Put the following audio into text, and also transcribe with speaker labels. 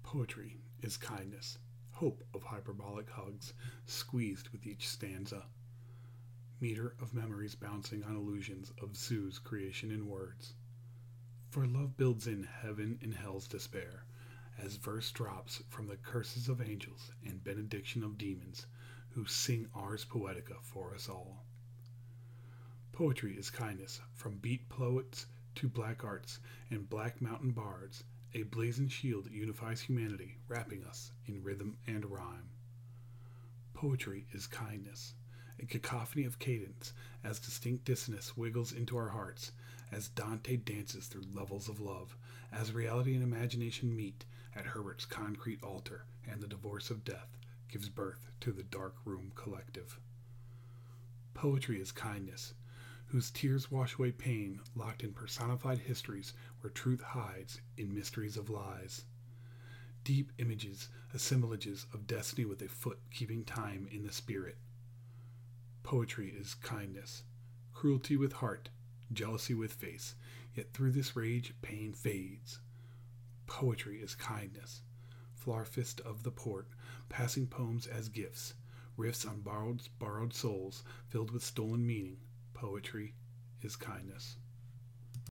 Speaker 1: Poetry is kindness, hope of hyperbolic hugs, squeezed with each stanza, meter of memories bouncing on illusions of Sue's creation in words. For love builds in heaven and hell's despair, as verse drops from the curses of angels and benediction of demons, who sing Ars Poetica for us all. Poetry is kindness, from beat poets to black arts and black mountain bards, a blazing shield that unifies humanity, wrapping us in rhythm and rhyme. Poetry is kindness, a cacophony of cadence as distinct dissonance wiggles into our hearts, as Dante dances through levels of love, as reality and imagination meet at Herbert's concrete altar, and the divorce of death gives birth to the Dark Room Collective. Poetry is kindness, whose tears wash away pain, locked in personified histories where truth hides in mysteries of lies. Deep images, assemblages of destiny with a foot keeping time in the spirit. Poetry is kindness, cruelty with heart, jealousy with face, yet through this rage pain fades. Poetry is kindness, flarfist of the port, passing poems as gifts, riffs on borrowed souls filled with stolen meaning. Poetry is kindness.